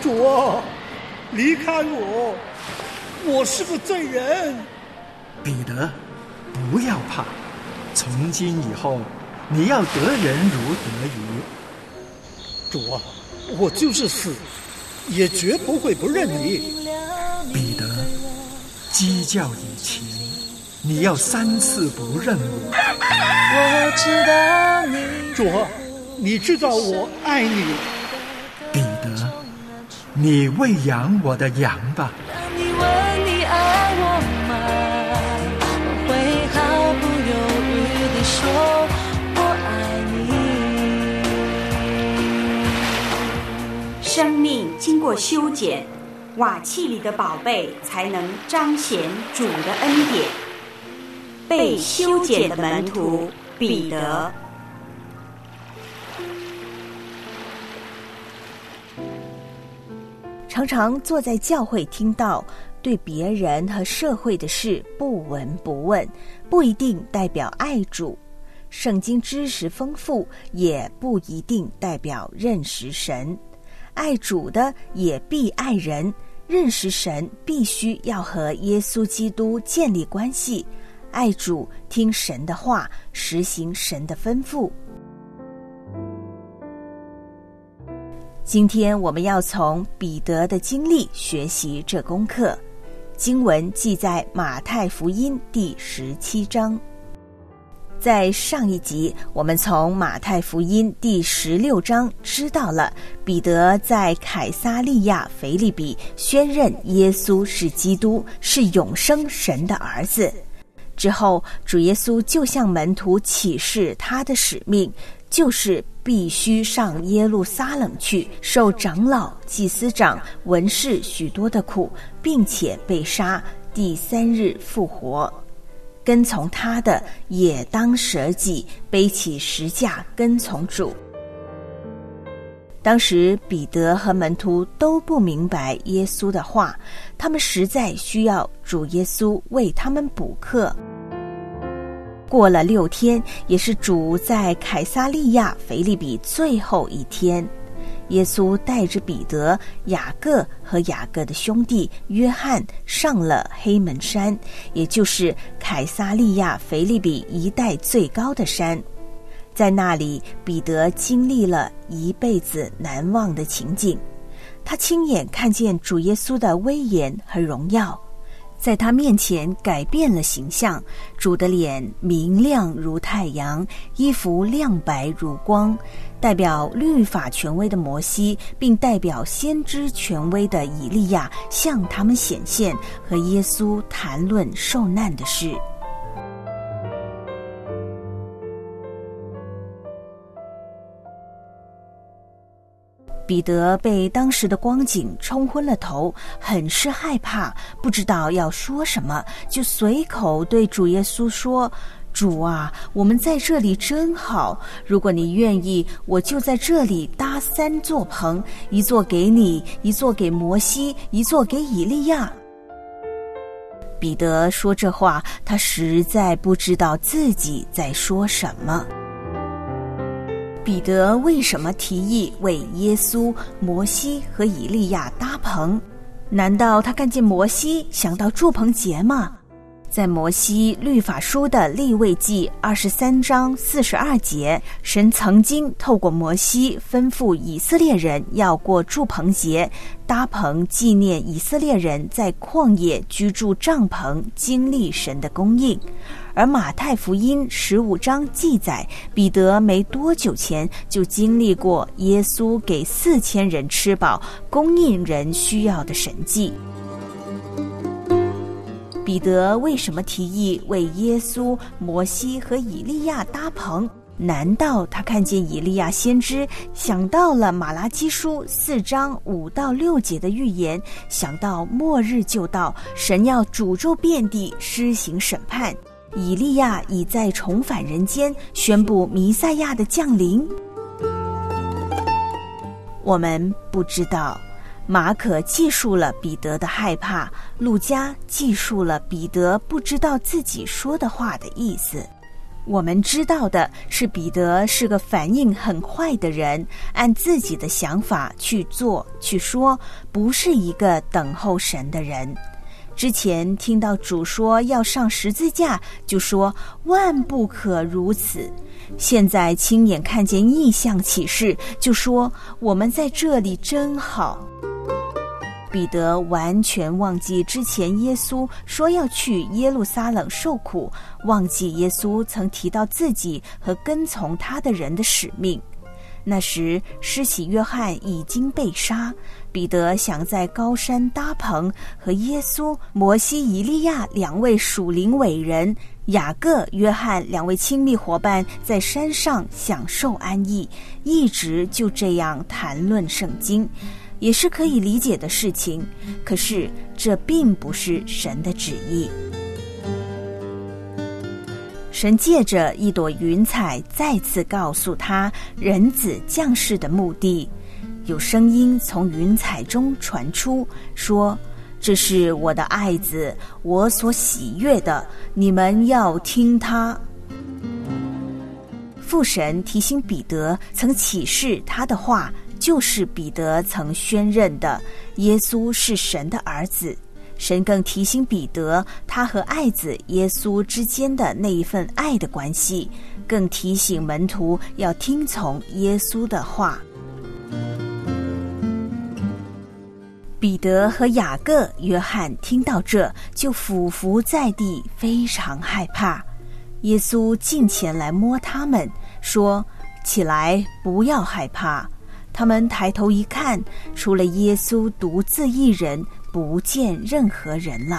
主啊，离开我，我是个罪人。 彼得，不要怕，从今以后你要得人如得鱼。 主啊，我就是死也绝不会不认你。 彼得，鸡叫以前你要3次不认我。 我知道你， 主啊，你知道我爱你。 彼得，你喂养我的羊吧。 当你问你爱我吗，我会毫不犹豫地说我爱你。生命经过修剪，瓦器里的宝贝才能彰显主的恩典。被修剪的门徒彼得。 常常坐在教会听到，对别人和社会的事不闻不问，不一定代表爱主。圣经知识丰富，也不一定代表认识神。爱主的也必爱人，认识神必须要和耶稣基督建立关系。爱主，听神的话，实行神的吩咐。今天我们要从彼得的经历学习这功课。经文记在马太福音第17章。在上一集，我们从马太福音第16章知道了彼得在凯撒利亚腓立比宣认耶稣是基督，是永生神的儿子。之后，主耶稣就向门徒启示他的使命，就是必须上耶路撒冷去，受长老、祭司长、文士许多的苦，并且被杀，第3日复活。跟从他的也当舍己，背起十架跟从主。当时彼得和门徒都不明白耶稣的话，他们实在需要主耶稣为他们补课。过了6天，也是主在凯撒利亚腓立比最后一天，耶稣带着彼得、雅各和雅各的兄弟约翰上了黑门山，也就是凯撒利亚腓立比一带最高的山。在那里，彼得经历了一辈子难忘的情景，他亲眼看见主耶稣的威严和荣耀，在他面前改变了形象，主的脸明亮如太阳，衣服亮白如光，代表律法权威的摩西，并代表先知权威的以利亚向他们显现，和耶稣谈论受难的事。彼得被当时的光景冲昏了头，很是害怕，不知道要说什么，就随口对主耶稣说：主啊，我们在这里真好，如果你愿意，我就在这里搭3座棚，一座给你，一座给摩西，一座给以利亚。彼得说这话，他实在不知道自己在说什么。彼得为什么提议为耶稣、摩西和以利亚搭棚？难道他看见摩西想到住棚节吗？在摩西律法书的利未记23章42节，神曾经透过摩西吩咐以色列人要过住棚节，搭棚纪念以色列人在旷野居住帐篷，经历神的供应。而马太福音15章记载，彼得没多久前就经历过耶稣给4000人吃饱，供应人需要的神迹。彼得为什么提议为耶稣、摩西和以利亚搭棚？难道他看见以利亚先知，想到了马拉基书4章5到6节的预言，想到末日就到，神要诅咒遍地，施行审判，以利亚已在重返人间，宣布弥赛亚的降临？我们不知道。马可记述了彼得的害怕，路加记述了彼得不知道自己说的话的意思。 我们知道的是，彼得是个反应很快的人，按自己的想法去做去说，不是一个等候神的人。之前听到主说要上十字架，就说万不可如此。现在亲眼看见异象启示，就说我们在这里真好。彼得完全忘记之前耶稣说要去耶路撒冷受苦，忘记耶稣曾提到自己和跟从他的人的使命。那时施洗约翰已经被杀，彼得想在高山搭棚，和耶稣、摩西、以利亚两位属灵伟人，雅各、约翰两位亲密伙伴在山上享受安逸，一直就这样谈论圣经，也是可以理解的事情。可是这并不是神的旨意。神借着一朵云彩再次告诉他人子降世的目的。有声音从云彩中传出，说：这是我的爱子，我所喜悦的，你们要听他。父神提醒彼得曾启示他的话，就是彼得曾宣认的，耶稣是神的儿子。神更提醒彼得他和爱子耶稣之间的那一份爱的关系，更提醒门徒要听从耶稣的话。彼得和雅各、约翰听到这，就俯伏在地，非常害怕。耶稣近前来摸他们，说：起来，不要害怕。他们抬头一看，除了耶稣独自一人，不见任何人了。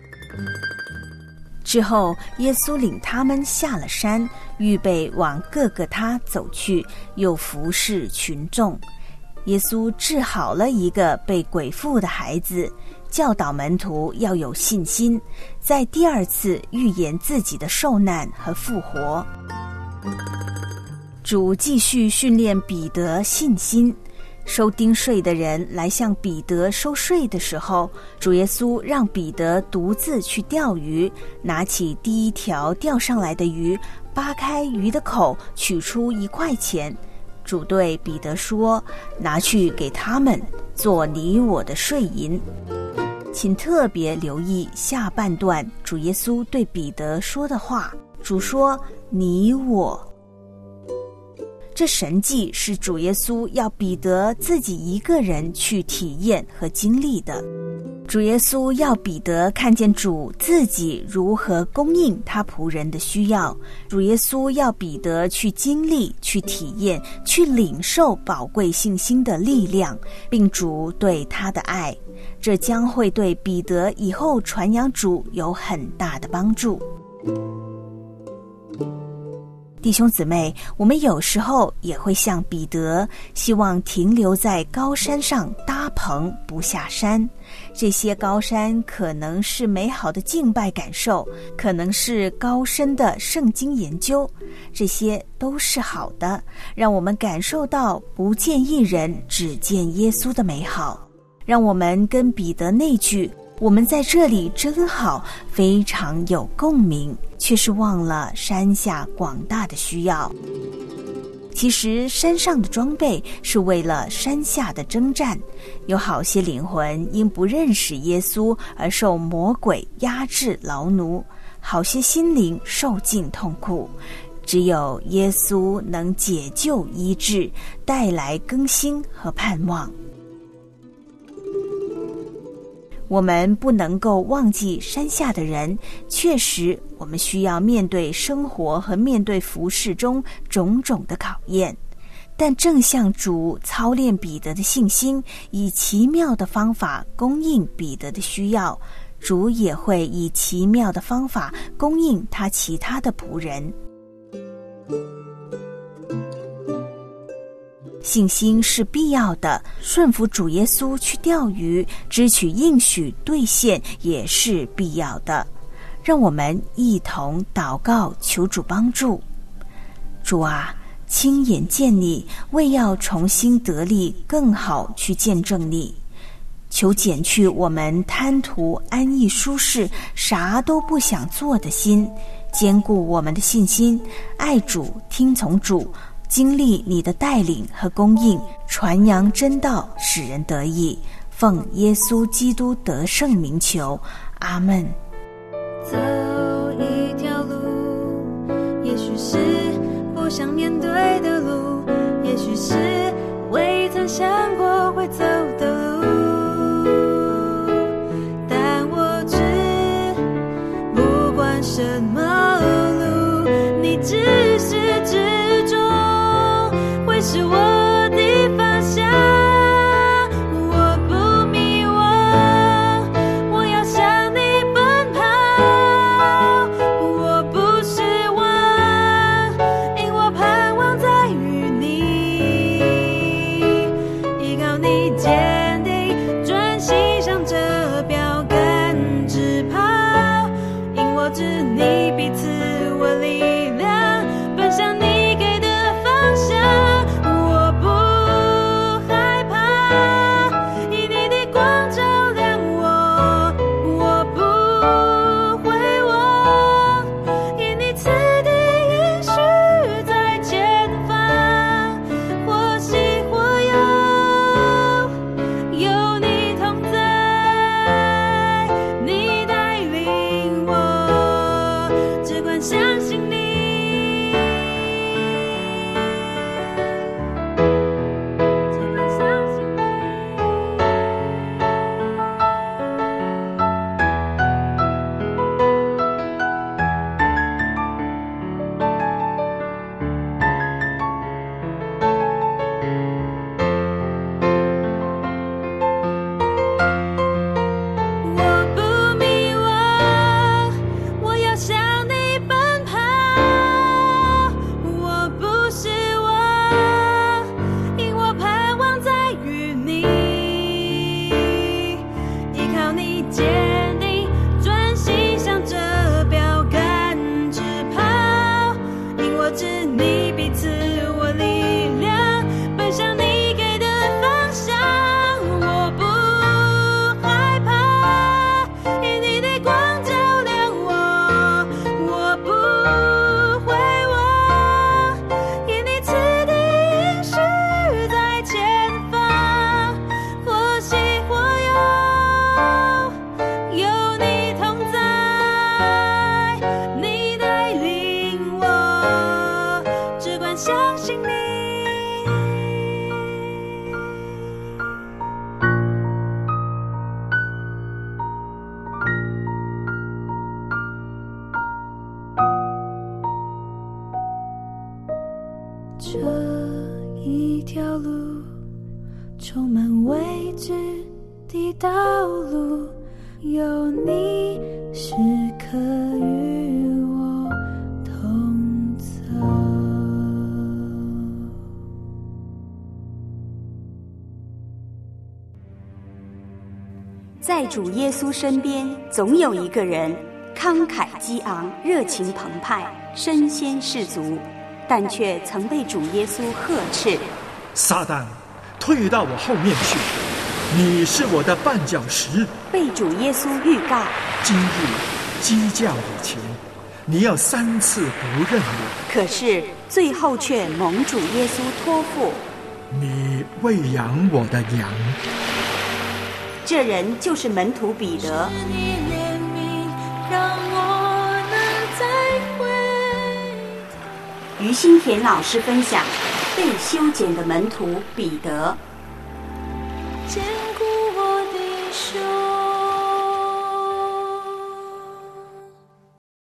之后，耶稣领他们下了山，预备往各个他走去，又服侍群众。耶稣治好了一个被鬼附的孩子，教导门徒要有信心，在第二次预言自己的受难和复活。主继续训练彼得信心。收丁税的人来向彼得收税的时候，主耶稣让彼得独自去钓鱼，拿起第一条钓上来的鱼，扒开鱼的口，取出1块钱。主对彼得说：拿去给他们，做你我的税银。请特别留意下半段主耶稣对彼得说的话。主说：你我。这神迹是主耶稣要彼得自己一个人去体验和经历的。主耶稣要彼得看见主自己如何供应他仆人的需要。主耶稣要彼得去经历、去体验、去领受宝贵信心的力量，并主对他的爱。这将会对彼得以后传扬主有很大的帮助。弟兄姊妹，我们有时候也会像彼得，希望停留在高山上搭棚不下山。这些高山可能是美好的敬拜感受，可能是高深的圣经研究，这些都是好的，让我们感受到不见一人，只见耶稣的美好。让我们跟彼得那句我们在这里真好非常有共鸣，却是忘了山下广大的需要。其实山上的装备是为了山下的征战，有好些灵魂因不认识耶稣而受魔鬼压制劳奴，好些心灵受尽痛苦，只有耶稣能解救医治，带来更新和盼望。我们不能够忘记山下的人，确实我们需要面对生活和面对服事中种种的考验，但正像主操练彼得的信心，以奇妙的方法供应彼得的需要，主也会以奇妙的方法供应他其他的仆人。信心是必要的，顺服主耶稣去钓鱼，支取应许兑现也是必要的。让我们一同祷告，求主帮助。主啊，亲眼见你，为要重新得力，更好去见证你。求减去我们贪图安逸舒适、啥都不想做的心， 坚固我们的信心，爱主，听从主，经历你的带领和供应，传扬真道，使人得益。奉耶稣基督得胜名求，阿们。 走一条路，也许是不想面对的路，也许是未曾想过会走的路，但我知不管什么路，你至始至终会是我的方向。这一条路充满未知的道路，有你时刻与我同走。 在主耶稣身边，总有一个人慷慨激昂、热情澎湃、身先士卒，但却曾被主耶稣呵斥： 撒旦，退到我后面去！你是我的绊脚石。 被主耶稣预告： 今日鸡叫以前，你要3次不认我。 可是最后却蒙主耶稣托付： 你喂养我的羊。 这人就是门徒彼得。 你怜悯，让我能再回头。 于新田老师分享被修剪的门徒彼得。 坚固我的手。